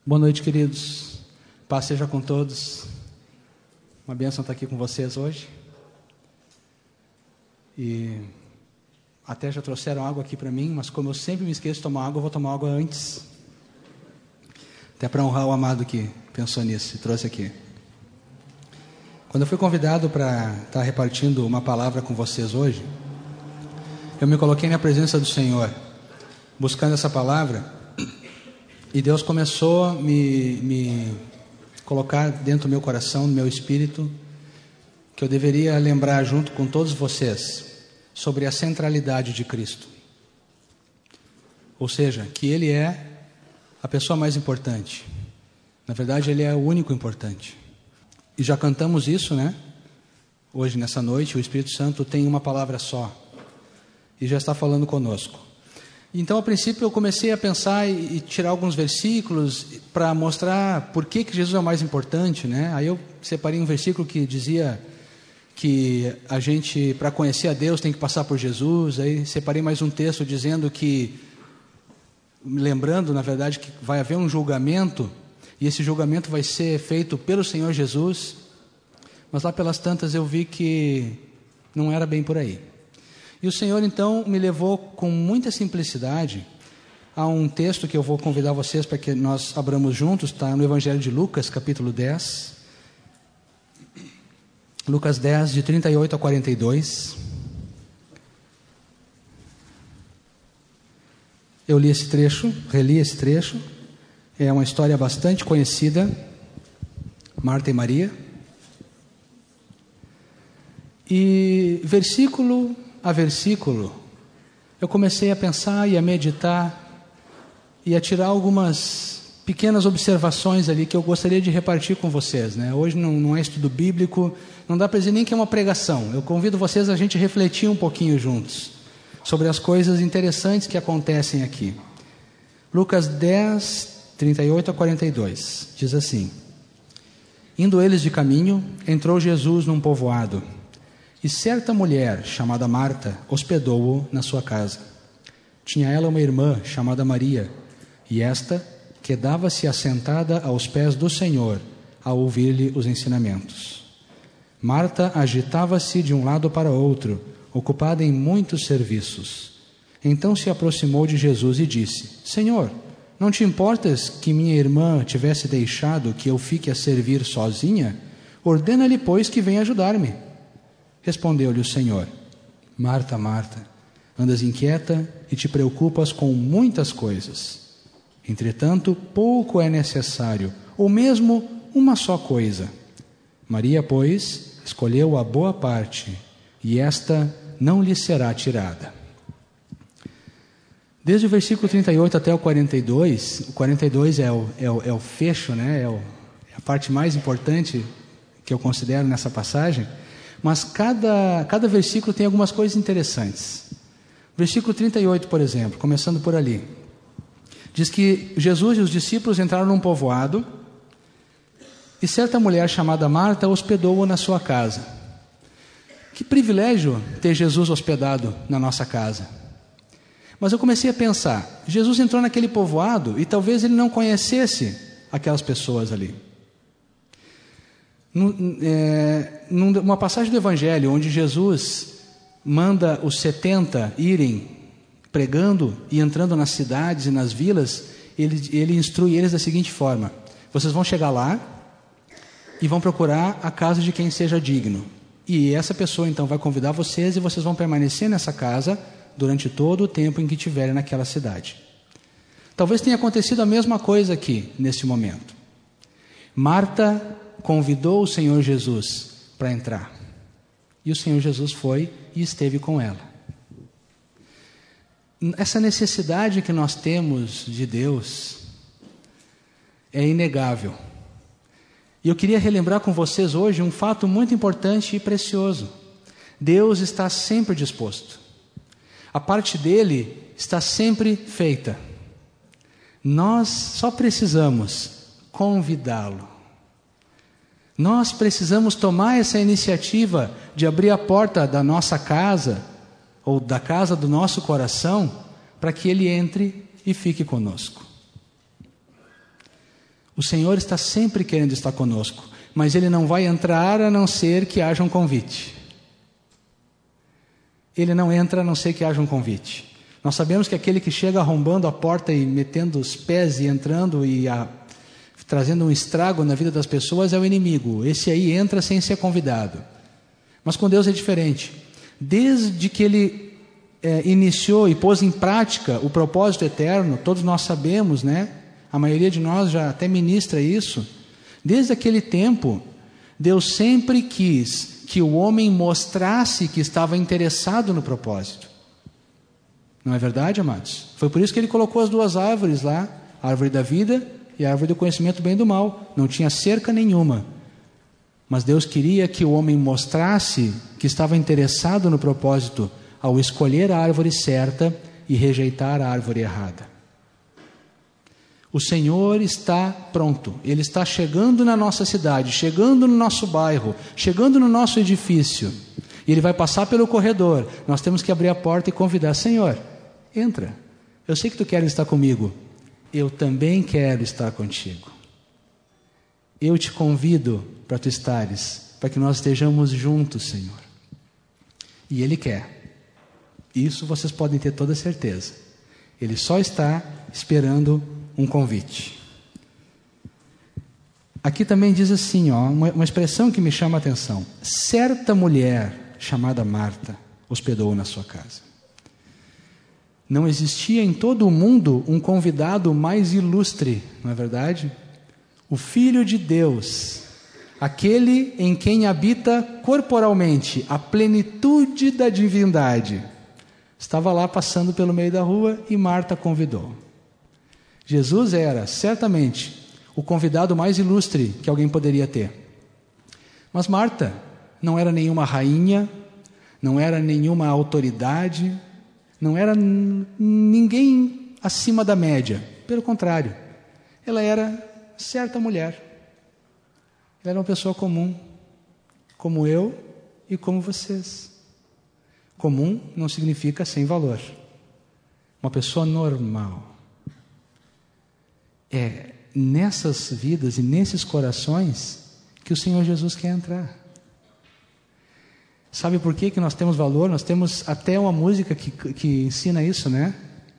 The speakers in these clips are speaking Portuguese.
Boa noite, queridos. Paz seja com todos. Uma bênção estar aqui com vocês hoje. E até já trouxeram água aqui para mim, mas como eu sempre me esqueço de tomar água, eu vou tomar água antes. Até para honrar o amado que pensou nisso e trouxe aqui. Quando eu fui convidado para estar repartindo uma palavra com vocês hoje, eu me coloquei na presença do Senhor, buscando essa palavra. E Deus começou a me colocar dentro do meu coração, no meu espírito, que eu deveria lembrar junto com todos vocês sobre a centralidade de Cristo. Ou seja, que Ele é a pessoa mais importante. Na verdade, Ele é o único importante. E já cantamos isso, né? Hoje, nessa noite, o Espírito Santo tem uma palavra só. E já está falando conosco. Então, a princípio, eu comecei a pensar e tirar alguns versículos para mostrar por que Jesus é o mais importante, né? Aí eu separei um versículo que dizia que a gente, para conhecer a Deus, tem que passar por Jesus. Aí separei mais um texto dizendo que, lembrando, na verdade, que vai haver um julgamento, e esse julgamento vai ser feito pelo Senhor Jesus. Mas lá pelas tantas eu vi que não era bem por aí. E o Senhor, então, me levou com muita simplicidade a um texto que eu vou convidar vocês para que nós abramos juntos, está no Evangelho de Lucas, capítulo 10. Lucas 10, de 38 a 42. Eu li esse trecho, reli esse trecho. É uma história bastante conhecida, Marta e Maria. E versículo a versículo, eu comecei a pensar e a meditar e a tirar algumas pequenas observações ali que eu gostaria de repartir com vocês, né? Hoje não é estudo bíblico, não dá para dizer nem que é uma pregação. Eu convido vocês a gente refletir um pouquinho juntos sobre as coisas interessantes que acontecem aqui. Lucas 10, 38 a 42, diz assim: Indo eles de caminho, entrou Jesus num povoado. E certa mulher, chamada Marta, hospedou-o na sua casa. Tinha ela uma irmã, chamada Maria, e esta quedava-se assentada aos pés do Senhor, a ouvir-lhe os ensinamentos. Marta agitava-se de um lado para outro, ocupada em muitos serviços. Então se aproximou de Jesus e disse: Senhor, não te importas que minha irmã tivesse deixado que eu fique a servir sozinha? Ordena-lhe, pois, que venha ajudar-me. Respondeu-lhe o Senhor: Marta, Marta, andas inquieta e te preocupas com muitas coisas. Entretanto, pouco é necessário, ou mesmo uma só coisa. Maria, pois, escolheu a boa parte, e esta não lhe será tirada. Desde o versículo 38 até o 42 é o fecho, né? É a parte mais importante que eu considero nessa passagem. Mas cada versículo tem algumas coisas interessantes. Versículo 38, por exemplo, começando por ali. Diz que Jesus e os discípulos entraram num povoado e certa mulher chamada Marta hospedou-o na sua casa. Que privilégio ter Jesus hospedado na nossa casa. Mas eu comecei a pensar, Jesus entrou naquele povoado e talvez ele não conhecesse aquelas pessoas ali. Numa passagem do Evangelho onde Jesus manda os 70 irem pregando e entrando nas cidades e nas vilas, ele instrui eles da seguinte forma: vocês vão chegar lá e vão procurar a casa de quem seja digno, e essa pessoa então vai convidar vocês e vocês vão permanecer nessa casa durante todo o tempo em que estiverem naquela cidade. Talvez tenha acontecido a mesma coisa aqui nesse momento. Marta convidou o Senhor Jesus para entrar. E o Senhor Jesus foi e esteve com ela. Essa necessidade que nós temos de Deus é inegável. E eu queria relembrar com vocês hoje um fato muito importante e precioso. Deus está sempre disposto. A parte dele está sempre feita. Nós só precisamos convidá-lo. Nós precisamos tomar essa iniciativa de abrir a porta da nossa casa, ou da casa do nosso coração, para que Ele entre e fique conosco. O Senhor está sempre querendo estar conosco, mas Ele não vai entrar a não ser que haja um convite. Ele não entra a não ser que haja um convite. Nós sabemos que aquele que chega arrombando a porta e metendo os pés e entrando e trazendo um estrago na vida das pessoas é o inimigo. Esse aí entra sem ser convidado. Mas com Deus é diferente. Desde que Ele iniciou e pôs em prática o propósito eterno, todos nós sabemos, né? A maioria de nós já até ministra isso. Desde aquele tempo, Deus sempre quis que o homem mostrasse que estava interessado no propósito. Não é verdade, amados? Foi por isso que Ele colocou as duas árvores lá, a árvore da vida e a árvore do conhecimento do bem e do mal. Não tinha cerca nenhuma. Mas Deus queria que o homem mostrasse que estava interessado no propósito ao escolher a árvore certa e rejeitar a árvore errada. O Senhor está pronto, Ele está chegando na nossa cidade, chegando no nosso bairro, chegando no nosso edifício. E Ele vai passar pelo corredor. Nós temos que abrir a porta e convidar: Senhor, entra. Eu sei que Tu queres estar comigo. Eu também quero estar contigo. Eu te convido para Tu estares, para que nós estejamos juntos, Senhor. E Ele quer. Isso vocês podem ter toda certeza. Ele só está esperando um convite. Aqui também diz assim, uma expressão que me chama a atenção. Certa mulher chamada Marta hospedou na sua casa. Não existia em todo o mundo um convidado mais ilustre, não é verdade? O Filho de Deus, aquele em quem habita corporalmente a plenitude da divindade, estava lá passando pelo meio da rua e Marta convidou. Jesus era, certamente, o convidado mais ilustre que alguém poderia ter. Mas Marta não era nenhuma rainha, não era nenhuma autoridade, não era ninguém acima da média. Pelo contrário, ela era certa mulher. Ela era uma pessoa comum, como eu e como vocês. Comum não significa sem valor. Uma pessoa normal. É nessas vidas e nesses corações que o Senhor Jesus quer entrar. Sabe por que nós temos valor? Nós temos até uma música que ensina isso, né?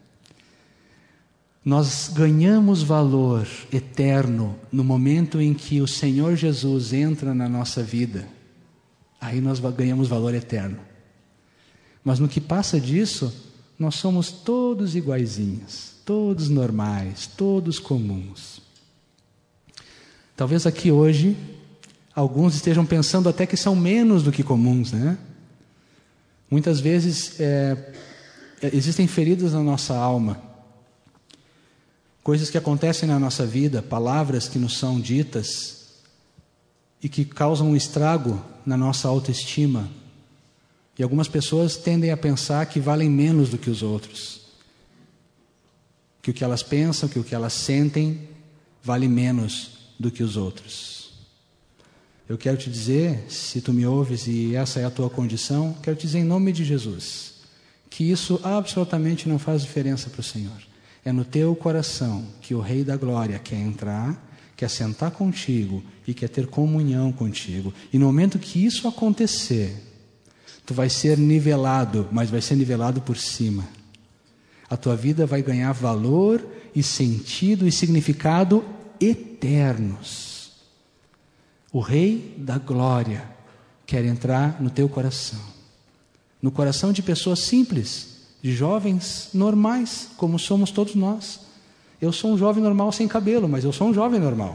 Nós ganhamos valor eterno no momento em que o Senhor Jesus entra na nossa vida. Aí nós ganhamos valor eterno. Mas no que passa disso, nós somos todos iguaizinhos, todos normais, todos comuns. Talvez aqui hoje alguns estejam pensando até que são menos do que comuns, né? Muitas vezes existem feridas na nossa alma, coisas que acontecem na nossa vida, palavras que nos são ditas e que causam um estrago na nossa autoestima. E algumas pessoas tendem a pensar que valem menos do que os outros, que o que elas pensam, que o que elas sentem vale menos do que os outros. Eu quero te dizer, se tu me ouves e essa é a tua condição, quero te dizer em nome de Jesus, que isso absolutamente não faz diferença para o Senhor. É no teu coração que o Rei da Glória quer entrar, quer sentar contigo e quer ter comunhão contigo. E no momento que isso acontecer, tu vai ser nivelado, mas vai ser nivelado por cima. A tua vida vai ganhar valor e sentido e significado eternos. O Rei da Glória quer entrar no teu coração. No coração de pessoas simples, de jovens normais, como somos todos nós. Eu sou um jovem normal sem cabelo, mas eu sou um jovem normal.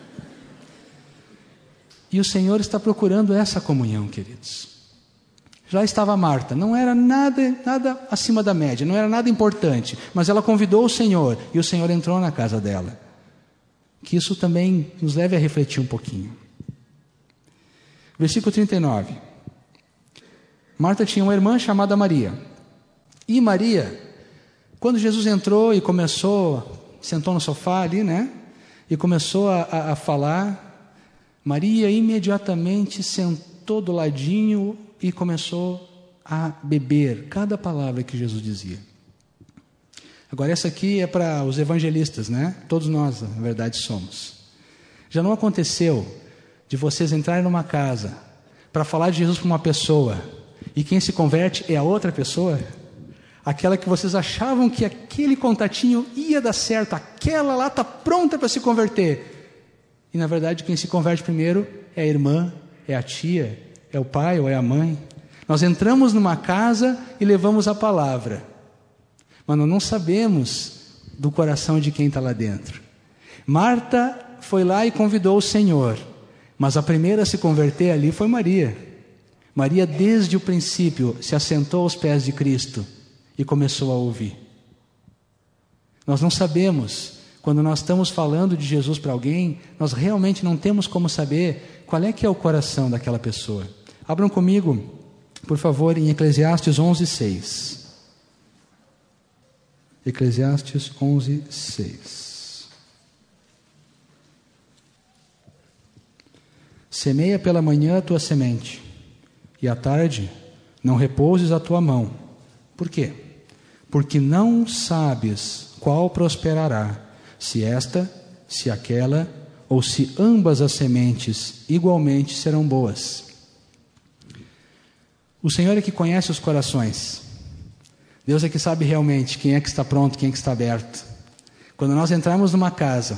E o Senhor está procurando essa comunhão, queridos. Já estava Marta, não era nada acima da média, não era nada importante, mas ela convidou o Senhor e o Senhor entrou na casa dela. Que isso também nos leve a refletir um pouquinho. Versículo 39. Marta tinha uma irmã chamada Maria. E Maria, quando Jesus entrou e sentou no sofá ali, né? E começou a falar, Maria imediatamente sentou do ladinho e começou a beber cada palavra que Jesus dizia. Agora essa aqui é para os evangelistas, né? Todos nós, na verdade, somos. Já não aconteceu de vocês entrarem numa casa para falar de Jesus para uma pessoa e quem se converte é a outra pessoa? Aquela que vocês achavam que aquele contatinho ia dar certo, aquela lá está pronta para se converter. E na verdade quem se converte primeiro é a irmã, é a tia, é o pai ou é a mãe. Nós entramos numa casa e levamos a palavra, mas nós não sabemos do coração de quem está lá dentro. Marta foi lá e convidou o Senhor, mas a primeira a se converter ali foi Maria. Maria desde o princípio se assentou aos pés de Cristo e começou a ouvir. Nós não sabemos, quando nós estamos falando de Jesus para alguém, nós realmente não temos como saber qual é que é o coração daquela pessoa. Abram comigo, por favor, em Eclesiastes 11:6. Eclesiastes 11:6. Semeia pela manhã a tua semente, e à tarde não repouses a tua mão. Por quê? Porque não sabes qual prosperará, se esta, se aquela, ou se ambas as sementes igualmente serão boas. O Senhor é que conhece os corações. Deus é que sabe realmente quem é que está pronto, quem é que está aberto. Quando nós entrarmos numa casa,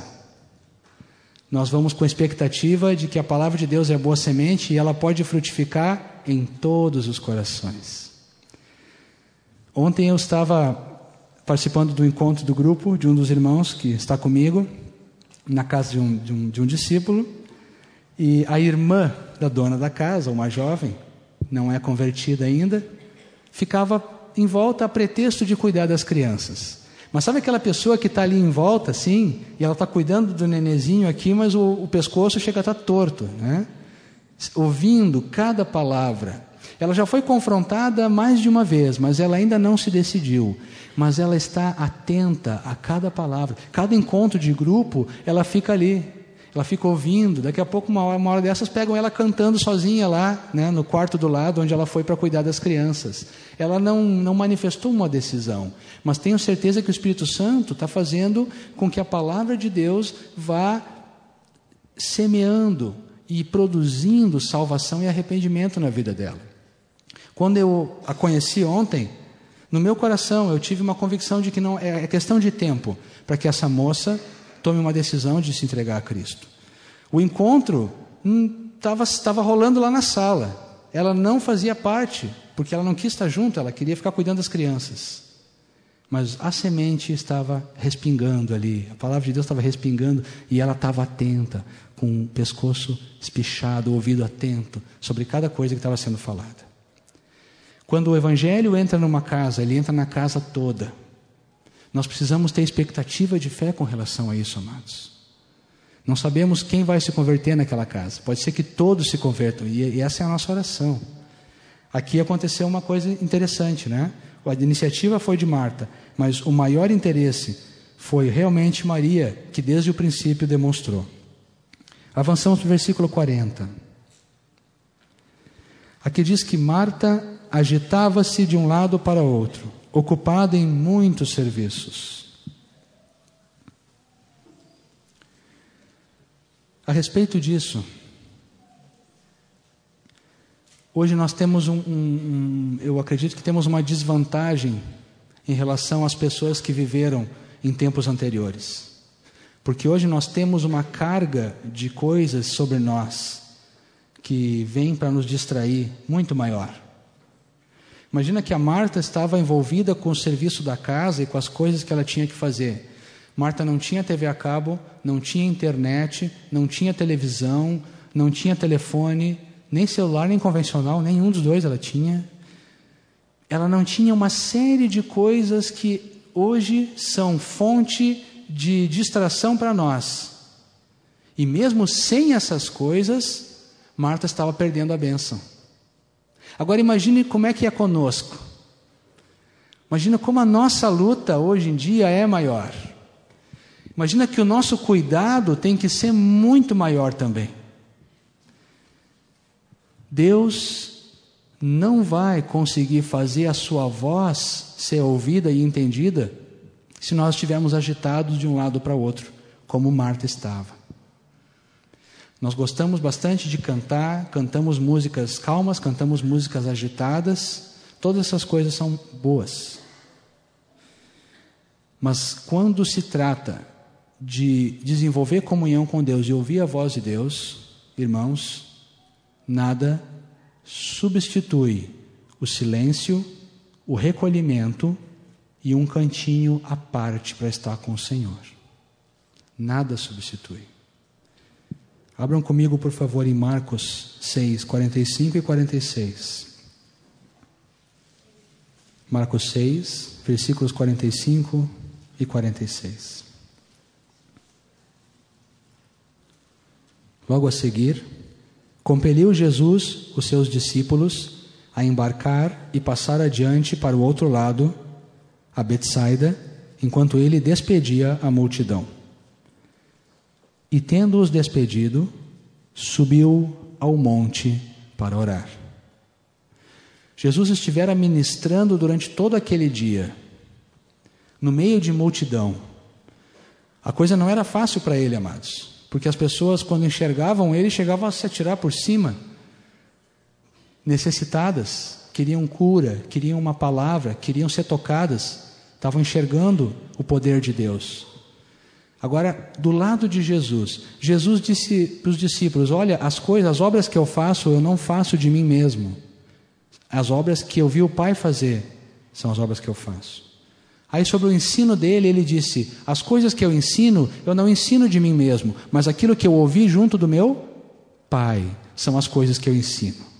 nós vamos com a expectativa de que a palavra de Deus é boa semente e ela pode frutificar em todos os corações. Ontem eu estava participando do encontro do grupo de um dos irmãos que está comigo, na casa de um discípulo, e a irmã da dona da casa, uma jovem, não é convertida ainda, ficava em volta a pretexto de cuidar das crianças. Mas sabe aquela pessoa que está ali em volta, assim, e ela está cuidando do nenezinho aqui, mas o pescoço chega a estar torto, né? Ouvindo cada palavra. Ela já foi confrontada mais de uma vez, mas ela ainda não se decidiu. Mas ela está atenta a cada palavra. Cada encontro de grupo, ela fica ali. Ela fica ouvindo. Daqui a pouco, uma hora dessas, pegam ela cantando sozinha lá, né, no quarto do lado, onde ela foi para cuidar das crianças. Ela não manifestou uma decisão. Mas tenho certeza que o Espírito Santo está fazendo com que a palavra de Deus vá semeando e produzindo salvação e arrependimento na vida dela. Quando eu a conheci ontem, no meu coração eu tive uma convicção de que não é questão de tempo para que essa moça tome uma decisão de se entregar a Cristo. O encontro estava rolando lá na sala. Ela não fazia parte, porque ela não quis estar junto, ela queria ficar cuidando das crianças. Mas a semente estava respingando ali, a palavra de Deus estava respingando, e ela estava atenta, com o pescoço espichado, o ouvido atento, sobre cada coisa que estava sendo falada. Quando o Evangelho entra numa casa, ele entra na casa toda. Nós precisamos ter expectativa de fé com relação a isso, amados. Não sabemos quem vai se converter naquela casa. Pode ser que todos se convertam, e essa é a nossa oração. Aqui aconteceu uma coisa interessante, né? A iniciativa foi de Marta, mas o maior interesse foi realmente Maria, que desde o princípio demonstrou. Avançamos para o versículo 40. Aqui diz que Marta agitava-se de um lado para outro, ocupada em muitos serviços. A respeito disso, hoje nós temos eu acredito que temos uma desvantagem em relação às pessoas que viveram em tempos anteriores. Porque hoje nós temos uma carga de coisas sobre nós que vem para nos distrair muito maior. Imagina que a Marta estava envolvida com o serviço da casa e com as coisas que ela tinha que fazer. Marta não tinha TV a cabo, não tinha internet, não tinha televisão, não tinha telefone, nem celular, nem convencional, nenhum dos dois ela tinha. Ela não tinha uma série de coisas que hoje são fonte de distração para nós. E mesmo sem essas coisas, Marta estava perdendo a bênção. Agora imagine como é que é conosco. Imagina como a nossa luta hoje em dia é maior. Imagina que o nosso cuidado tem que ser muito maior também. Deus não vai conseguir fazer a sua voz ser ouvida e entendida se nós estivermos agitados de um lado para o outro, como Marta estava. Nós gostamos bastante de cantar, cantamos músicas calmas, cantamos músicas agitadas, todas essas coisas são boas. Mas quando se trata de desenvolver comunhão com Deus e ouvir a voz de Deus, irmãos, nada substitui o silêncio, o recolhimento e um cantinho à parte para estar com o Senhor. Nada substitui. Abram comigo, por favor, em Marcos 6, 45 e 46. Marcos 6, versículos 45 e 46. Logo a seguir, compeliu Jesus os seus discípulos a embarcar e passar adiante para o outro lado, a Betsaida, enquanto ele despedia a multidão. E tendo-os despedido, subiu ao monte para orar. Jesus estivera ministrando durante todo aquele dia, no meio de multidão. A coisa não era fácil para ele, amados, porque as pessoas, quando enxergavam ele, chegavam a se atirar por cima, necessitadas, queriam cura, queriam uma palavra, queriam ser tocadas, estavam enxergando o poder de Deus. Agora, do lado de Jesus, Jesus disse para os discípulos: olha, as obras que eu faço, eu não faço de mim mesmo. As obras que eu vi o Pai fazer, são as obras que eu faço. Aí sobre o ensino dele, ele disse: as coisas que eu não ensino de mim mesmo, mas aquilo que eu ouvi junto do meu Pai, são as coisas que eu ensino.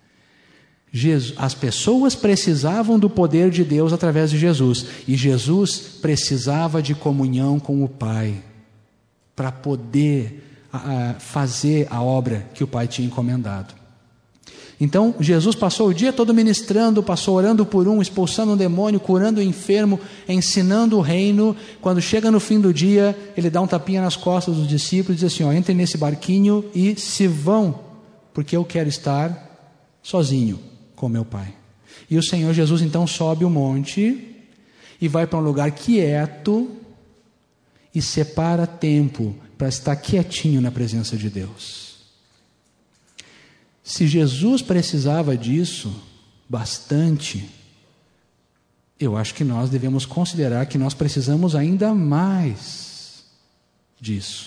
As pessoas precisavam do poder de Deus através de Jesus, e Jesus precisava de comunhão com o Pai, para poder fazer a obra que o Pai tinha encomendado. Então Jesus passou o dia todo ministrando, passou orando por expulsando um demônio, curando o enfermo, ensinando o reino. Quando chega no fim do dia, ele dá um tapinha nas costas dos discípulos e diz assim: entrem nesse barquinho e se vão, porque eu quero estar sozinho com meu Pai. E o Senhor Jesus então sobe o monte e vai para um lugar quieto e separa tempo para estar quietinho na presença de Deus. Se Jesus precisava disso bastante, eu acho que nós devemos considerar que nós precisamos ainda mais disso.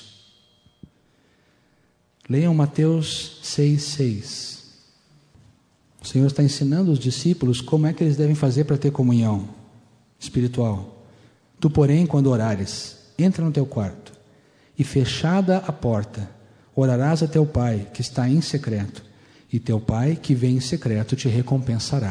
Leiam Mateus 6,6. O Senhor está ensinando os discípulos como é que eles devem fazer para ter comunhão espiritual. Tu, porém, quando orares, entra no teu quarto, e fechada a porta, orarás a teu Pai que está em secreto, e teu Pai que vem em secreto te recompensará.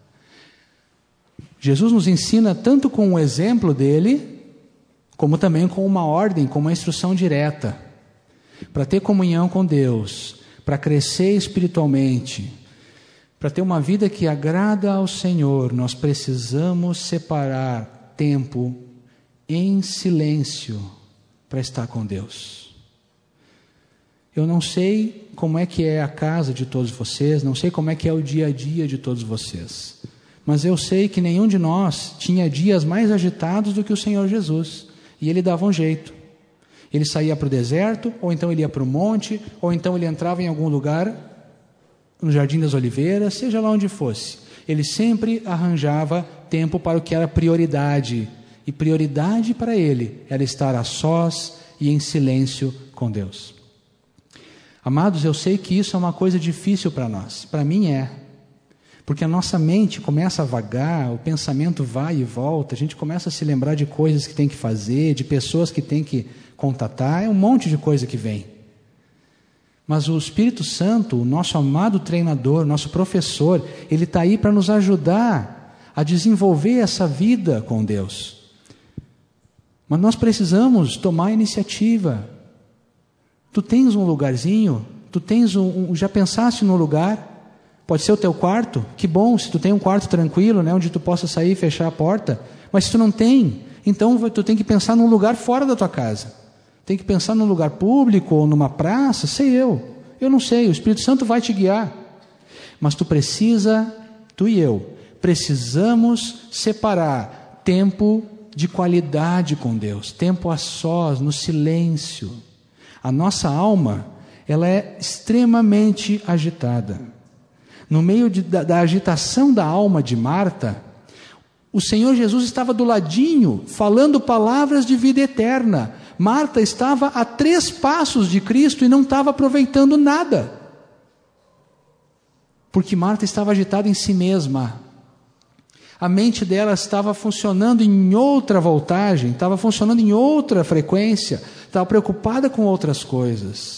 Jesus nos ensina tanto com o exemplo dele, como também com uma ordem, com uma instrução direta. Para ter comunhão com Deus, para crescer espiritualmente, para ter uma vida que agrada ao Senhor, nós precisamos separar tempo em silêncio para estar com Deus. Eu não sei como é que é a casa de todos vocês, não sei como é que é o dia a dia de todos vocês, mas eu sei que nenhum de nós tinha dias mais agitados do que o Senhor Jesus, e Ele dava um jeito. Ele saía para o deserto, ou então ele ia para o monte, ou então ele entrava em algum lugar, no Jardim das Oliveiras, seja lá onde fosse. Ele sempre arranjava tempo para o que era prioridade, e prioridade para ele era estar a sós e em silêncio com Deus. Amados, eu sei que isso é uma coisa difícil para nós, para mim é, porque a nossa mente começa a vagar, o pensamento vai e volta, a gente começa a se lembrar de coisas que tem que fazer, de pessoas que tem que contatar, é um monte de coisa que vem. Mas o Espírito Santo, o nosso amado treinador, nosso professor, ele está aí para nos ajudar a desenvolver essa vida com Deus. Mas nós precisamos tomar a iniciativa. Tu tens um lugarzinho, já pensaste num lugar? Pode ser o teu quarto, que bom se tu tem um quarto tranquilo, né, onde tu possa sair e fechar a porta. Mas se tu não tem, então tu tem que pensar num lugar fora da tua casa. Tem que pensar num lugar público ou numa praça, eu não sei, o Espírito Santo vai te guiar. Mas tu e eu, precisamos separar tempo de qualidade com Deus, tempo a sós, no silêncio. A nossa alma, ela é extremamente agitada. No meio da agitação da alma de Marta, o Senhor Jesus estava do ladinho, falando palavras de vida eterna. Marta estava a 3 passos de Cristo e não estava aproveitando nada. Porque Marta estava agitada em si mesma. A mente dela estava funcionando em outra voltagem, estava funcionando em outra frequência, estava preocupada com outras coisas.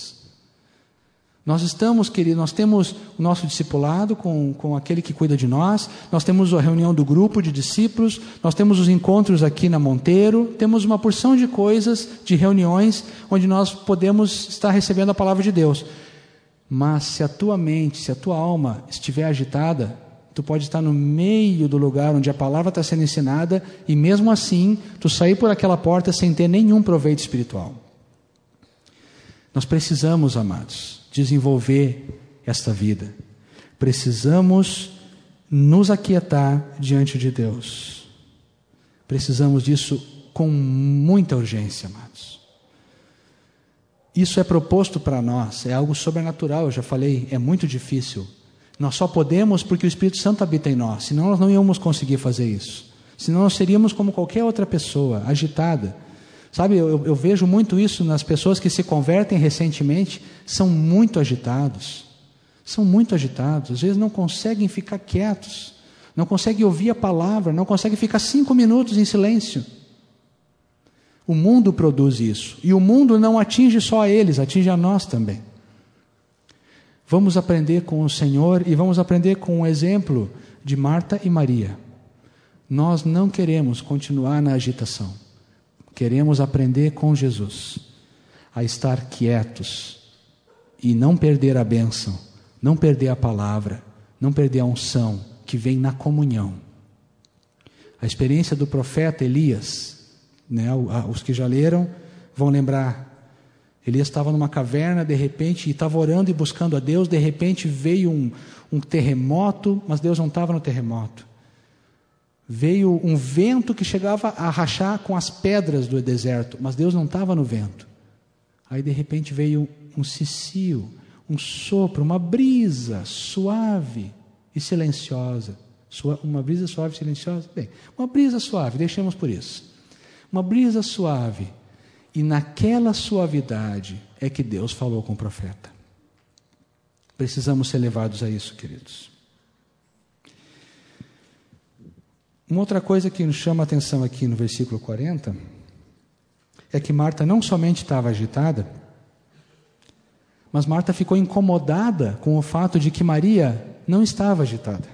Nós estamos, queridos, nós temos o nosso discipulado com aquele que cuida de nós, nós temos a reunião do grupo de discípulos, nós temos os encontros aqui na Monteiro, temos uma porção de coisas, de reuniões, onde nós podemos estar recebendo a palavra de Deus. Mas se a tua mente, se a tua alma estiver agitada, tu pode estar no meio do lugar onde a palavra está sendo ensinada e mesmo assim, tu sair por aquela porta sem ter nenhum proveito espiritual. Nós precisamos, amados, desenvolver esta vida. Precisamos nos aquietar diante de Deus. Precisamos disso com muita urgência, amados. Isso é proposto para nós, é algo sobrenatural, eu já falei, é muito difícil. Nós só podemos porque o Espírito Santo habita em nós, senão nós não íamos conseguir fazer isso. Senão nós seríamos como qualquer outra pessoa, agitada. Sabe, eu vejo muito isso nas pessoas que se convertem recentemente, são muito agitados. São muito agitados, às vezes não conseguem ficar quietos, não conseguem ouvir a palavra, não conseguem ficar 5 minutos em silêncio. O mundo produz isso, e o mundo não atinge só a eles, atinge a nós também. Vamos aprender com o Senhor e vamos aprender com o exemplo de Marta e Maria. Nós não queremos continuar na agitação. Queremos aprender com Jesus a estar quietos e não perder a bênção, não perder a palavra, não perder a unção que vem na comunhão. A experiência do profeta Elias, né, os que já leram vão lembrar. Elias estava numa caverna, de repente, e estava orando e buscando a Deus, de repente veio um terremoto, mas Deus não estava no terremoto. Veio um vento que chegava a rachar com as pedras do deserto, mas Deus não estava no vento. Aí de repente veio um cicio, um sopro, uma brisa suave e silenciosa. Uma brisa suave e silenciosa? Bem, uma brisa suave, deixemos por isso. Uma brisa suave. E naquela suavidade é que Deus falou com o profeta. Precisamos ser levados a isso, queridos. Uma outra coisa que nos chama a atenção aqui no versículo 40 é que Marta não somente estava agitada, mas Marta ficou incomodada com o fato de que Maria não estava agitada.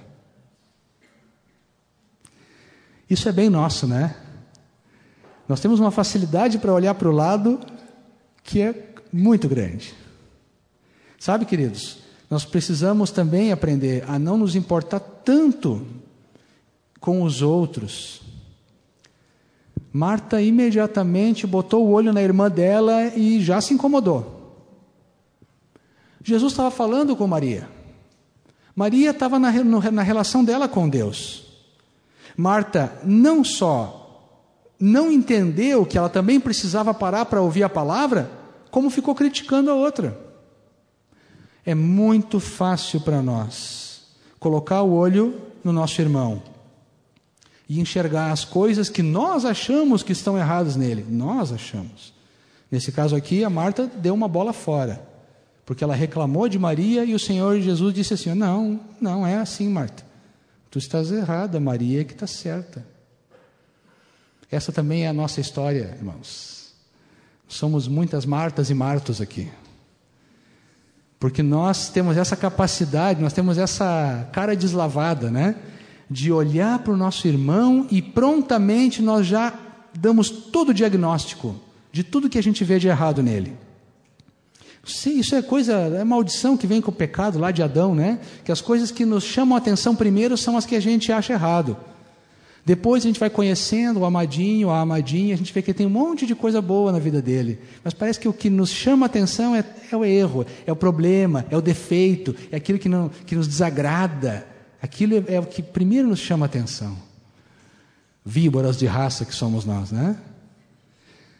Isso é bem nosso, né? Nós temos uma facilidade para olhar para o lado que é muito grande. Sabe, queridos, nós precisamos também aprender a não nos importar tanto com os outros. Marta imediatamente botou o olho na irmã dela e já se incomodou. Jesus estava falando com Maria. Maria estava na relação dela com Deus. Marta não só não entendeu que ela também precisava parar para ouvir a palavra, como ficou criticando a outra. É muito fácil para nós colocar o olho no nosso irmão e enxergar as coisas que nós achamos que estão erradas nele. Nós achamos. Nesse caso aqui, a Marta deu uma bola fora, porque ela reclamou de Maria e o Senhor Jesus disse assim: não é assim, Marta. Tu estás errada, Maria é que está certa. Essa também é a nossa história, irmãos. Somos muitas Martas e Martos aqui. Porque nós temos essa capacidade, nós temos essa cara deslavada, né? De olhar para o nosso irmão e prontamente nós já damos todo o diagnóstico de tudo que a gente vê de errado nele. Isso é maldição que vem com o pecado lá de Adão, né? Que as coisas que nos chamam a atenção primeiro são as que a gente acha errado. Depois a gente vai conhecendo o amadinho, a amadinha, a gente vê que tem um monte de coisa boa na vida dele. Mas parece que o que nos chama a atenção é o erro, é o problema, é o defeito, é aquilo que nos desagrada. Aquilo é o que primeiro nos chama a atenção. Víboras de raça que somos nós, né?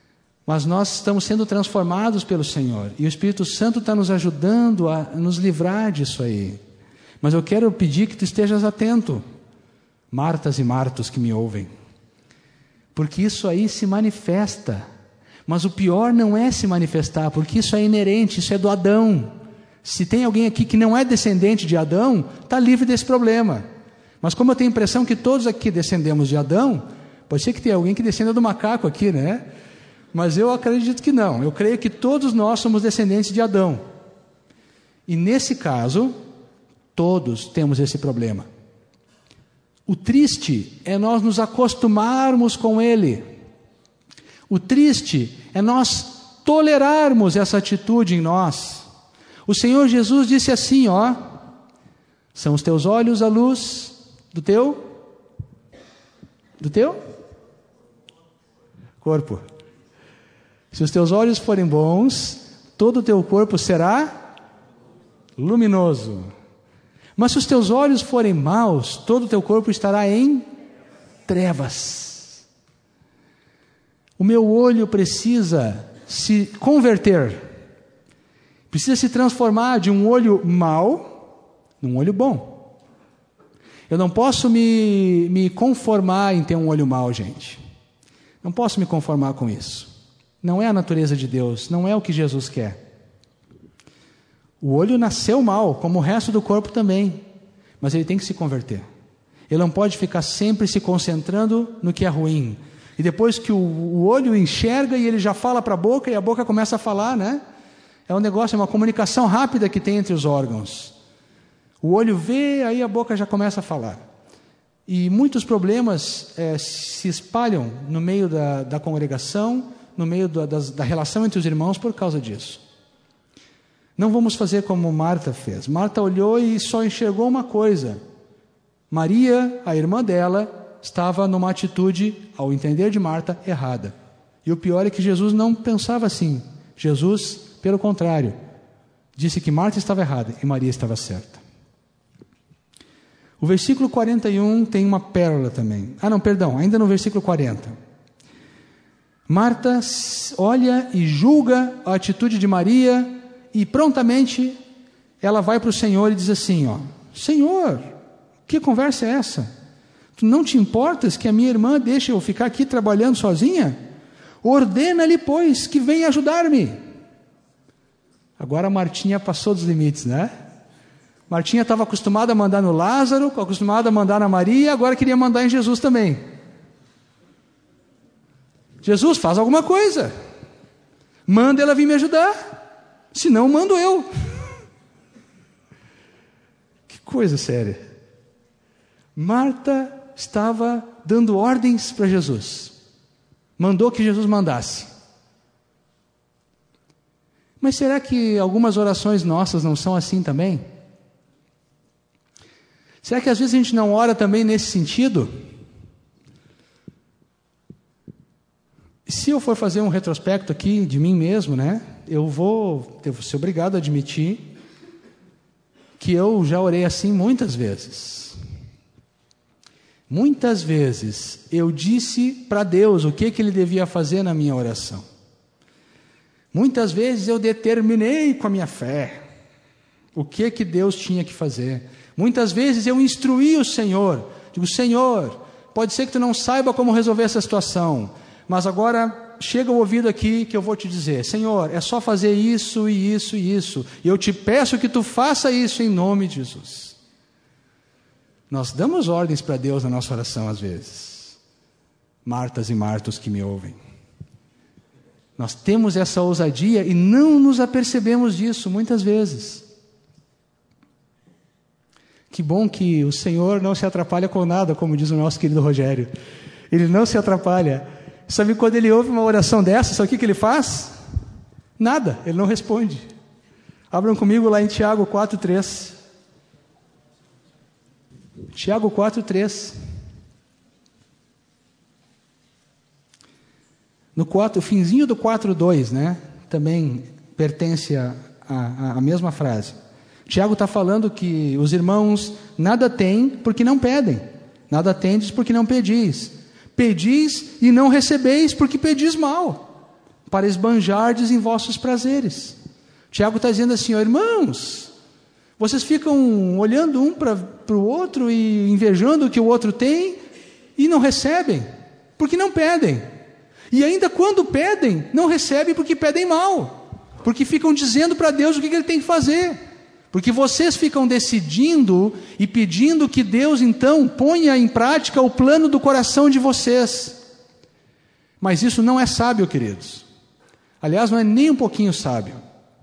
Mas nós estamos sendo transformados pelo Senhor. E o Espírito Santo está nos ajudando a nos livrar disso aí. Mas eu quero pedir que tu estejas atento, Martas e Martos que me ouvem. Porque isso aí se manifesta. Mas o pior não é se manifestar, porque isso é inerente, isso é do Adão. Se tem alguém aqui que não é descendente de Adão, está livre desse problema. Mas como eu tenho a impressão que todos aqui descendemos de Adão, pode ser que tenha alguém que descenda do macaco aqui, né? Mas eu acredito que não. Eu creio que todos nós somos descendentes de Adão. E nesse caso, todos temos esse problema. O triste é nós nos acostumarmos com ele. O triste é nós tolerarmos essa atitude em nós. O Senhor Jesus disse assim, são os teus olhos a luz do teu corpo. Se os teus olhos forem bons, todo o teu corpo será luminoso. Mas se os teus olhos forem maus, todo o teu corpo estará em trevas. O meu olho precisa se converter, precisa se transformar de um olho mau num olho bom. Eu não posso me conformar em ter um olho mau, gente. Não posso me conformar com isso. Não é a natureza de Deus, não é o que Jesus quer. O olho nasceu mal, como o resto do corpo também, mas ele tem que se converter. Ele não pode ficar sempre se concentrando no que é ruim. E depois que o olho enxerga e ele já fala para a boca e a boca começa a falar, né? É um negócio, é uma comunicação rápida que tem entre os órgãos. O olho vê, aí a boca já começa a falar. E muitos problemas se espalham no meio da congregação, no meio da relação entre os irmãos por causa disso. Não vamos fazer como Marta fez. Marta olhou e só enxergou uma coisa. Maria, a irmã dela, estava numa atitude, ao entender de Marta, errada. E o pior é que Jesus não pensava assim. Jesus, pelo contrário, disse que Marta estava errada e Maria estava certa. O versículo 41 tem uma pérola também. Ainda no versículo 40. Marta olha e julga a atitude de Maria e prontamente ela vai para o Senhor e diz assim, Senhor, que conversa é essa? Tu não te importas que a minha irmã deixe eu ficar aqui trabalhando sozinha? Ordena-lhe, pois, que venha ajudar-me. Agora a Martinha passou dos limites, né? Martinha estava acostumada a mandar no Lázaro, acostumada a mandar na Maria, agora queria mandar em Jesus também. Jesus, faz alguma coisa. Manda ela vir me ajudar. Senão, mando eu. Que coisa séria. Marta estava dando ordens para Jesus. Mandou que Jesus mandasse. Mas será que algumas orações nossas não são assim também? Será que às vezes a gente não ora também nesse sentido? Se eu for fazer um retrospecto aqui de mim mesmo, né? Eu vou ser obrigado a admitir que eu já orei assim muitas vezes. Muitas vezes eu disse para Deus o que Ele devia fazer na minha oração. Muitas vezes eu determinei com a minha fé o que Deus tinha que fazer. Muitas vezes eu instruí o Senhor. Digo, Senhor, pode ser que tu não saiba como resolver essa situação, mas agora chega o ouvido aqui que eu vou te dizer, Senhor, é só fazer isso e isso e isso. E eu te peço que tu faça isso em nome de Jesus. Nós damos ordens para Deus na nossa oração às vezes. Martas e Martos que me ouvem. Nós temos essa ousadia e não nos apercebemos disso muitas vezes. Que bom que o Senhor não se atrapalha com nada, como diz o nosso querido Rogério. Ele não se atrapalha. Sabe quando ele ouve uma oração dessa, sabe o que ele faz? Nada, ele não responde. Abram comigo lá em Tiago 4:3. Tiago 4:3. No 4, o finzinho do 4:2, né? Também pertence à mesma frase. Tiago está falando que os irmãos nada têm porque não pedem. Nada tendes porque não pedis. Pedis e não recebeis porque pedis mal, para esbanjardes em vossos prazeres. Tiago está dizendo assim, ó, irmãos, vocês ficam olhando um para o outro e invejando o que o outro tem e não recebem, porque não pedem. E ainda quando pedem, não recebem porque pedem mal, porque ficam dizendo para Deus o que Ele tem que fazer, porque vocês ficam decidindo e pedindo que Deus então ponha em prática o plano do coração de vocês. Mas isso não é sábio, queridos. Aliás, não é nem um pouquinho sábio.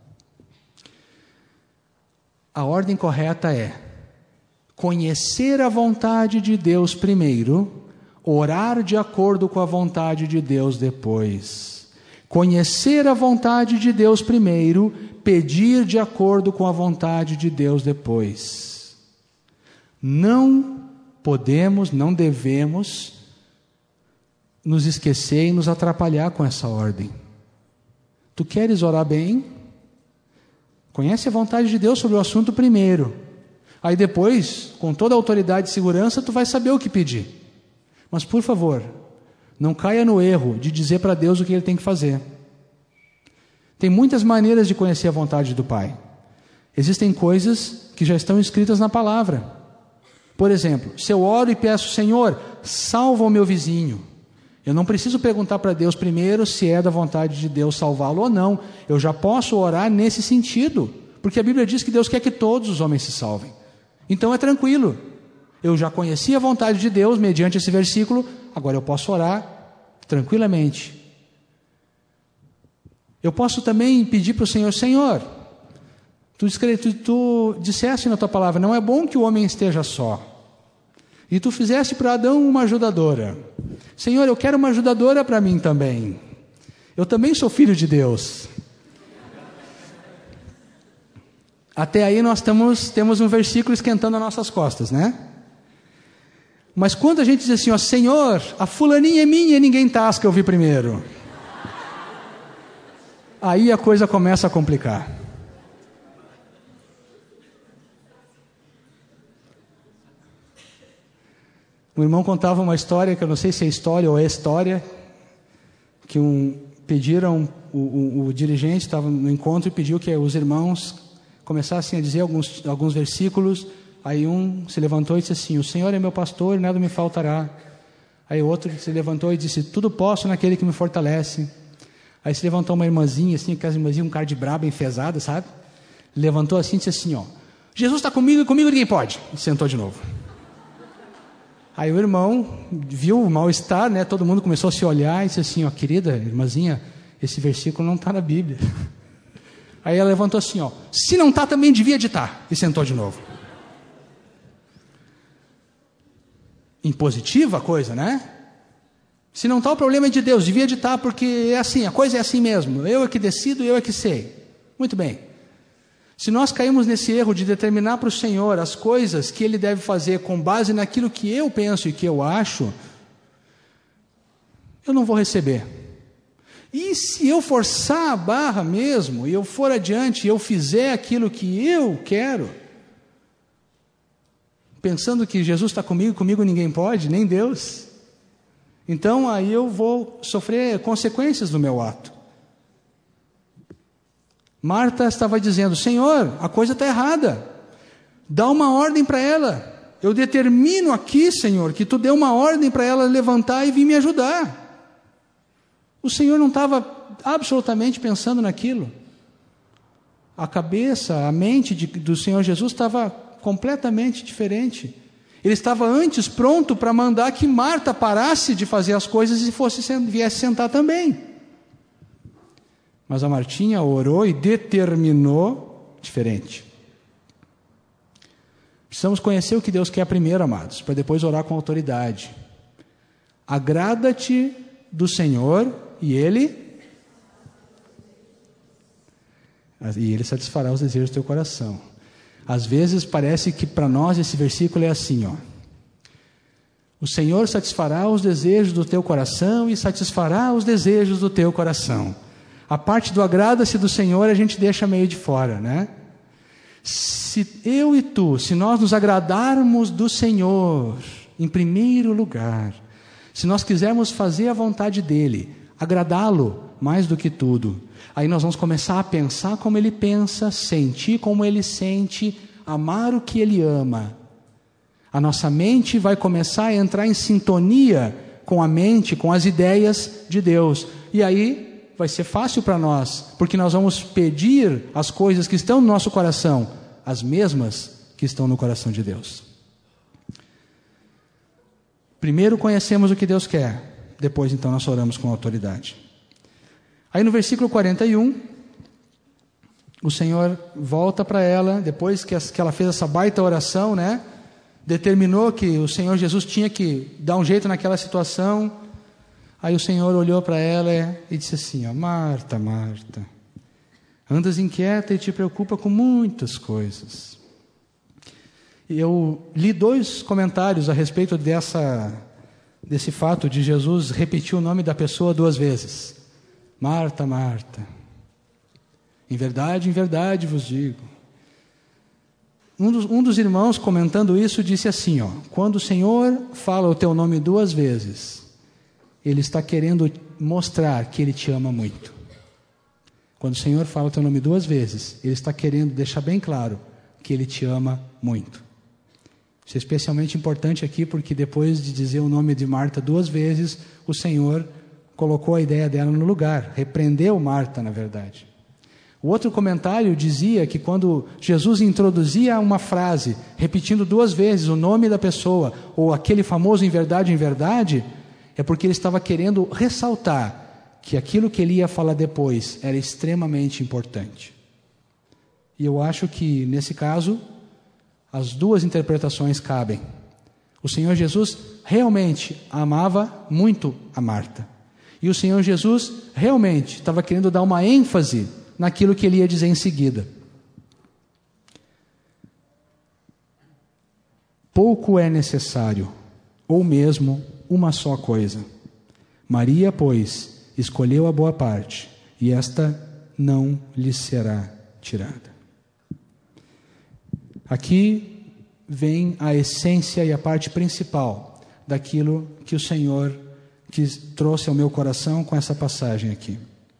A ordem correta é conhecer a vontade de Deus primeiro, orar de acordo com a vontade de Deus depois. Conhecer a vontade de Deus primeiro, pedir de acordo com a vontade de Deus depois. Não podemos, não devemos nos esquecer e nos atrapalhar com essa ordem. Tu queres orar bem? Conhece a vontade de Deus sobre o assunto primeiro. Aí depois, com toda a autoridade e segurança, tu vai saber o que pedir. Mas por favor, não caia no erro de dizer para Deus o que Ele tem que fazer. Tem muitas maneiras de conhecer a vontade do Pai. Existem coisas que já estão escritas na palavra. Por exemplo, se eu oro e peço, Senhor, salva o meu vizinho. Eu não preciso perguntar para Deus primeiro se é da vontade de Deus salvá-lo ou não. Eu já posso orar nesse sentido, porque a Bíblia diz que Deus quer que todos os homens se salvem. Então é tranquilo. Eu já conheci a vontade de Deus mediante esse versículo, agora eu posso orar tranquilamente. Eu posso também pedir para o Senhor, Senhor, tu disseste na tua palavra, não é bom que o homem esteja só. E tu fizeste para Adão uma ajudadora. Senhor, eu quero uma ajudadora para mim também. Eu também sou filho de Deus. Até aí nós temos um versículo esquentando as nossas costas, né? Mas quando a gente diz assim, ó, Senhor, a fulaninha é minha e ninguém tasca, eu vi primeiro. Aí a coisa começa a complicar. O irmão contava uma história, que eu não sei se é história ou é história, que pediram, o dirigente estava no encontro e pediu que os irmãos começassem a dizer alguns versículos. Aí um se levantou e disse assim, o Senhor é meu pastor e nada me faltará. Aí outro se levantou e disse, tudo posso naquele que me fortalece. Aí se levantou uma irmãzinha, assim, aquelas irmãzinhas, um cara de braba, enfesada, sabe? Levantou assim e disse assim, ó, Jesus está comigo e comigo ninguém pode. E sentou de novo. Aí o irmão viu o mal-estar, né? Todo mundo começou a se olhar e disse assim, ó, querida irmãzinha, esse versículo não está na Bíblia. Aí ela levantou assim, ó, se não está também devia de estar. E sentou de novo. Impositiva a coisa, né? Se não está, o problema é de Deus, devia de estar, porque é assim, a coisa é assim mesmo. Eu é que decido, eu é que sei. Muito bem. Se nós caímos nesse erro de determinar para o Senhor as coisas que Ele deve fazer com base naquilo que eu penso e que eu acho, eu não vou receber. E se eu forçar a barra mesmo, e eu for adiante, e eu fizer aquilo que eu quero, pensando que Jesus está comigo ninguém pode, nem Deus, então aí eu vou sofrer consequências do meu ato. Marta estava dizendo, Senhor, a coisa está errada, dá uma ordem para ela, eu determino aqui, Senhor, que tu dê uma ordem para ela levantar e vir me ajudar. O Senhor não estava absolutamente pensando naquilo, a cabeça, a mente do Senhor Jesus estava completamente diferente. Ele estava antes pronto para mandar que Marta parasse de fazer as coisas e viesse sentar também. Mas a Martinha orou e determinou diferente. Precisamos conhecer o que Deus quer primeiro, amados, para depois orar com autoridade. Agrada-te do Senhor e Ele satisfará os desejos do teu coração. Às vezes parece que para nós esse versículo é assim, ó. O Senhor satisfará os desejos do teu coração e satisfará os desejos do teu coração. A parte do agrada-se do Senhor a gente deixa meio de fora, né? Se eu e tu, se nós nos agradarmos do Senhor, em primeiro lugar, se nós quisermos fazer a vontade dEle, agradá-lo, mais do que tudo. Aí nós vamos começar a pensar como Ele pensa, sentir como Ele sente, amar o que Ele ama. A nossa mente vai começar a entrar em sintonia com a mente, com as ideias de Deus. E aí vai ser fácil para nós, porque nós vamos pedir as coisas que estão no nosso coração, as mesmas que estão no coração de Deus. Primeiro conhecemos o que Deus quer, depois então nós oramos com autoridade. Aí no versículo 41, o Senhor volta para ela, depois que ela fez essa baita oração, né? Determinou que o Senhor Jesus tinha que dar um jeito naquela situação. Aí o Senhor olhou para ela e disse assim, ó, Marta, Marta, andas inquieta e te preocupa com muitas coisas. E eu li 2 comentários a respeito desse fato de Jesus repetir o nome da pessoa 2 vezes. Marta, Marta, em verdade vos digo. Um dos irmãos comentando isso disse assim, ó, quando o Senhor fala o teu nome 2 vezes, Ele está querendo mostrar que Ele te ama muito. Quando o Senhor fala o teu nome 2 vezes, Ele está querendo deixar bem claro que Ele te ama muito. Isso é especialmente importante aqui, porque depois de dizer o nome de Marta 2 vezes, o Senhor colocou a ideia dela no lugar, repreendeu Marta, na verdade. O outro comentário dizia que quando Jesus introduzia uma frase, repetindo 2 vezes o nome da pessoa, ou aquele famoso em verdade, é porque ele estava querendo ressaltar que aquilo que ele ia falar depois era extremamente importante. E eu acho que, nesse caso, as 2 interpretações cabem. O Senhor Jesus realmente amava muito a Marta. E o Senhor Jesus realmente estava querendo dar uma ênfase naquilo que ele ia dizer em seguida. Pouco é necessário, ou mesmo uma só coisa. Maria, pois, escolheu a boa parte, e esta não lhe será tirada. Aqui vem a essência e a parte principal daquilo que o Senhor trouxe ao meu coração com essa passagem aqui.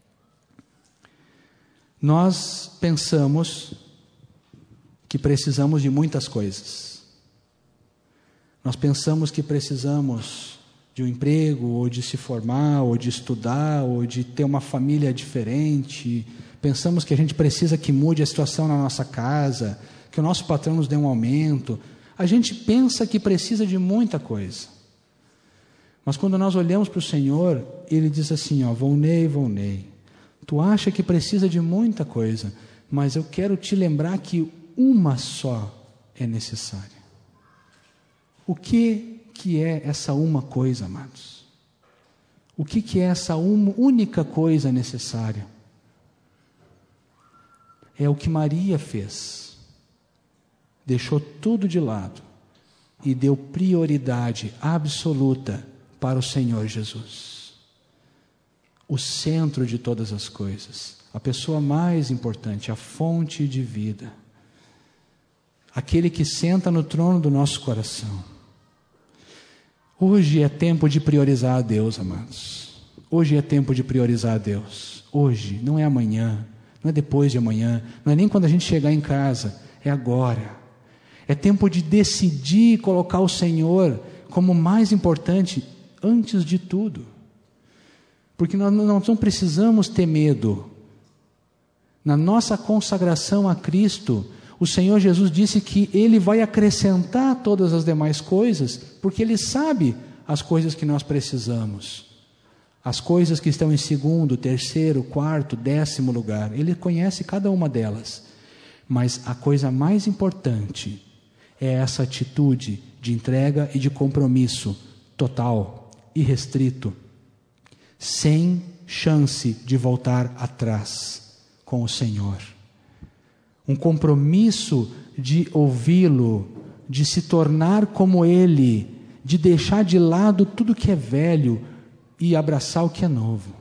Nós pensamos que precisamos de muitas coisas. Nós pensamos que precisamos de um emprego, ou de se formar, ou de estudar, ou de ter uma família diferente. Pensamos que a gente precisa que mude a situação na nossa casa, que o nosso patrão nos dê um aumento. A gente pensa que precisa de muita coisa. Mas quando nós olhamos para o Senhor, Ele diz assim, ó, Volney, tu acha que precisa de muita coisa, mas eu quero te lembrar que uma só é necessária. O que é essa uma coisa, amados? O que é essa única coisa necessária? É o que Maria fez. Deixou tudo de lado e deu prioridade absoluta para o Senhor Jesus. O centro de todas as coisas, a pessoa mais importante, a fonte de vida, aquele que senta no trono do nosso coração. Hoje é tempo de priorizar a Deus, amados. Hoje é tempo de priorizar a Deus. Hoje, não é amanhã, não é depois de amanhã, não é nem quando a gente chegar em casa, é agora. É tempo de decidir colocar o Senhor como mais importante antes de tudo. Porque nós não precisamos ter medo. Na nossa consagração a Cristo, o Senhor Jesus disse que Ele vai acrescentar todas as demais coisas, porque Ele sabe as coisas que nós precisamos. As coisas que estão em 2º, 3º, 4º, 10º lugar. Ele conhece cada uma delas. Mas a coisa mais importante é essa atitude de entrega e de compromisso total, irrestrito, sem chance de voltar atrás com o Senhor. Um compromisso de ouvi-lo, de se tornar como Ele, de deixar de lado tudo que é velho e abraçar o que é novo.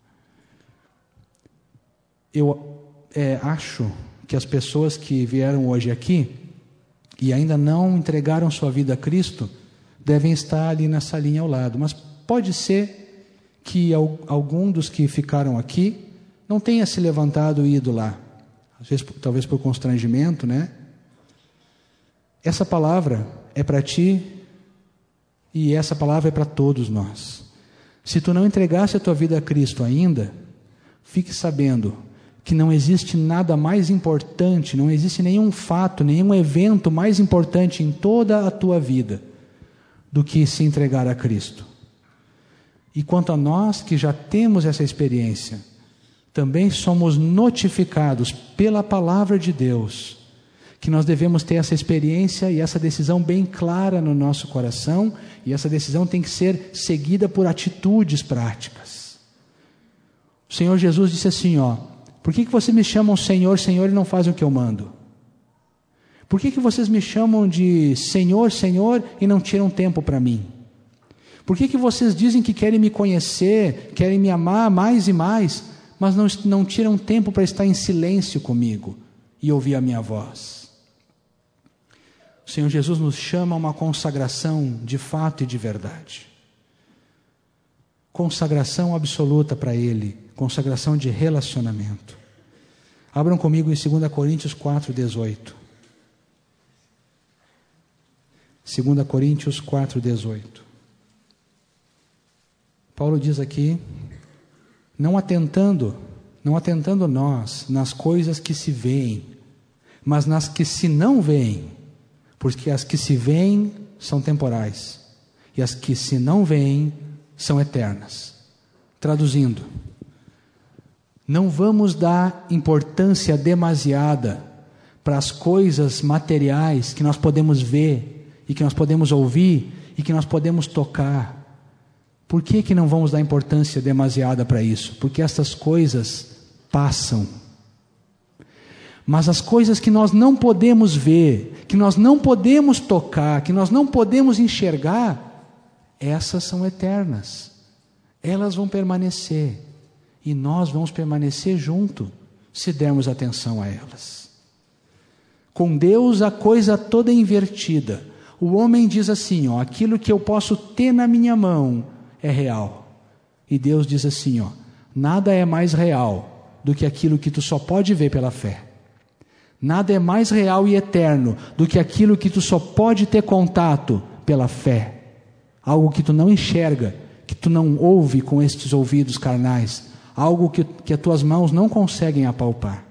Eu acho que as pessoas que vieram hoje aqui e ainda não entregaram sua vida a Cristo devem estar ali na salinha ao lado, mas pode ser que algum dos que ficaram aqui não tenha se levantado e ido lá. Às vezes, talvez por constrangimento, né? Essa palavra é para ti e essa palavra é para todos nós. Se tu não entregasse a tua vida a Cristo ainda, fique sabendo que não existe nada mais importante, não existe nenhum fato, nenhum evento mais importante em toda a tua vida do que se entregar a Cristo. E quanto a nós que já temos essa experiência, também somos notificados pela palavra de Deus que nós devemos ter essa experiência e essa decisão bem clara no nosso coração, e essa decisão tem que ser seguida por atitudes práticas. O Senhor Jesus disse assim, por que vocês me chamam Senhor, Senhor e não fazem o que eu mando? Por que vocês me chamam de Senhor, Senhor e não tiram tempo para mim? Por que vocês dizem que querem me conhecer, querem me amar mais e mais, mas não tiram tempo para estar em silêncio comigo e ouvir a minha voz? O Senhor Jesus nos chama a uma consagração de fato e de verdade. Consagração absoluta para Ele, consagração de relacionamento. Abram comigo em 2 Coríntios 4:18. 2 Coríntios 4:18. Paulo diz aqui, não atentando nós nas coisas que se veem, mas nas que se não veem, porque as que se veem são temporais, e as que se não veem são eternas. Traduzindo, não vamos dar importância demasiada para as coisas materiais que nós podemos ver, e que nós podemos ouvir, e que nós podemos tocar. Por que não vamos dar importância demasiada para isso? Porque essas coisas passam. Mas as coisas que nós não podemos ver, que nós não podemos tocar, que nós não podemos enxergar, essas são eternas. Elas vão permanecer. E nós vamos permanecer junto, se dermos atenção a elas. Com Deus a coisa toda é invertida. O homem diz assim, aquilo que eu posso ter na minha mão é real. E Deus diz assim, nada é mais real do que aquilo que tu só pode ver pela fé. Nada é mais real e eterno do que aquilo que tu só pode ter contato pela fé. Algo que tu não enxerga, que tu não ouve com estes ouvidos carnais. Algo que as tuas mãos não conseguem apalpar.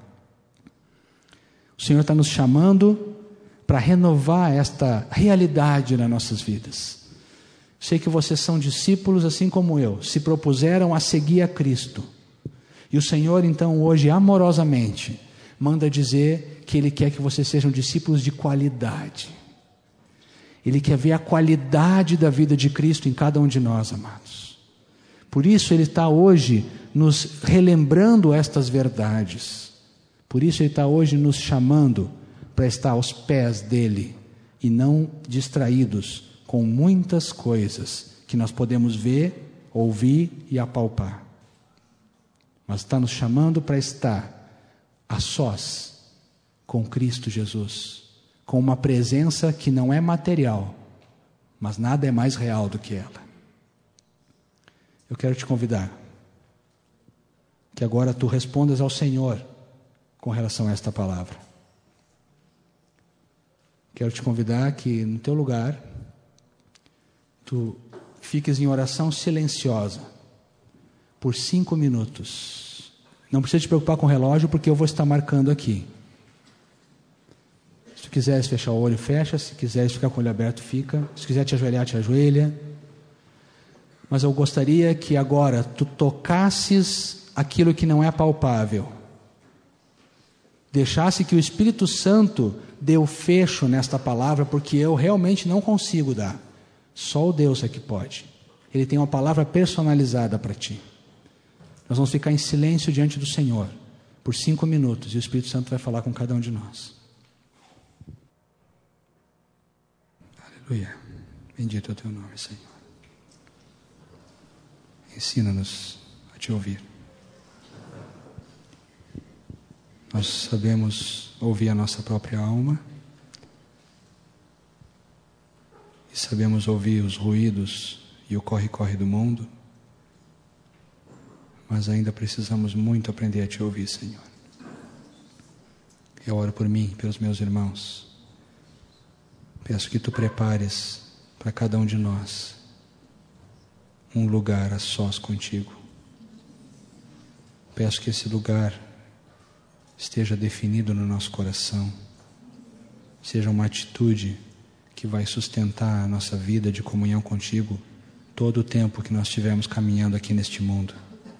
O Senhor está nos chamando para renovar esta realidade nas nossas vidas. Sei que vocês são discípulos assim como eu, se propuseram a seguir a Cristo. E o Senhor então hoje amorosamente manda dizer que Ele quer que vocês sejam discípulos de qualidade. Ele quer ver a qualidade da vida de Cristo em cada um de nós, amados. Por isso Ele está hoje nos relembrando estas verdades. Por isso Ele está hoje nos chamando para estar aos pés dEle e não distraídos com muitas coisas que nós podemos ver, ouvir e apalpar. Mas está nos chamando para estar a sós com Cristo Jesus, com uma presença que não é material, mas nada é mais real do que ela. Eu quero te convidar que agora tu respondas ao Senhor com relação a esta palavra. Quero te convidar que no teu lugar tu fiques em oração silenciosa por 5 minutos. Não precisa te preocupar com o relógio, porque eu vou estar marcando aqui. Se tu quiseres fechar o olho, fecha. Se quiseres ficar com o olho aberto, fica. Se quiser te ajoelhar, te ajoelha. Mas eu gostaria que agora tu tocasses aquilo que não é palpável. Deixasse que o Espírito Santo dê o fecho nesta palavra, porque eu realmente não consigo dar. Só o Deus é que pode. Ele tem uma palavra personalizada para ti. Nós vamos ficar em silêncio diante do Senhor por 5 minutos e o Espírito Santo vai falar com cada um de nós. Aleluia. Bendito é o teu nome, Senhor. Ensina-nos a te ouvir. Nós sabemos ouvir a nossa própria alma e sabemos ouvir os ruídos e o corre-corre do mundo, mas ainda precisamos muito aprender a Te ouvir, Senhor. Eu oro por mim, pelos meus irmãos. Peço que Tu prepares para cada um de nós um lugar a sós contigo. Peço que esse lugar esteja definido no nosso coração, seja uma atitude que vai sustentar a nossa vida de comunhão contigo todo o tempo que nós estivermos caminhando aqui neste mundo.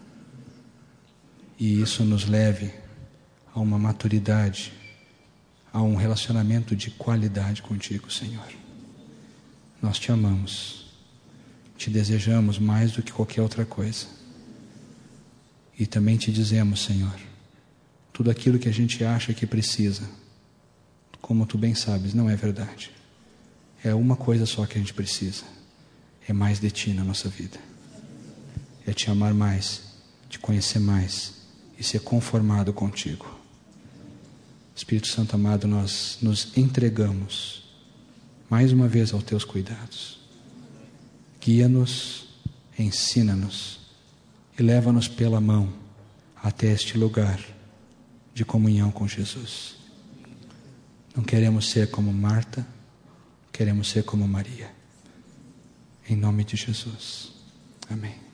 E isso nos leve a uma maturidade, a um relacionamento de qualidade contigo, Senhor. Nós Te amamos, Te desejamos mais do que qualquer outra coisa. E também Te dizemos, Senhor, tudo aquilo que a gente acha que precisa, como Tu bem sabes, não é verdade. É uma coisa só que a gente precisa. É mais de Ti na nossa vida. É Te amar mais, Te conhecer mais e ser conformado contigo. Espírito Santo amado, nós nos entregamos mais uma vez aos Teus cuidados. Guia-nos, ensina-nos e leva-nos pela mão até este lugar de comunhão com Jesus. Não queremos ser como Marta, queremos ser como Maria. Em nome de Jesus. Amém.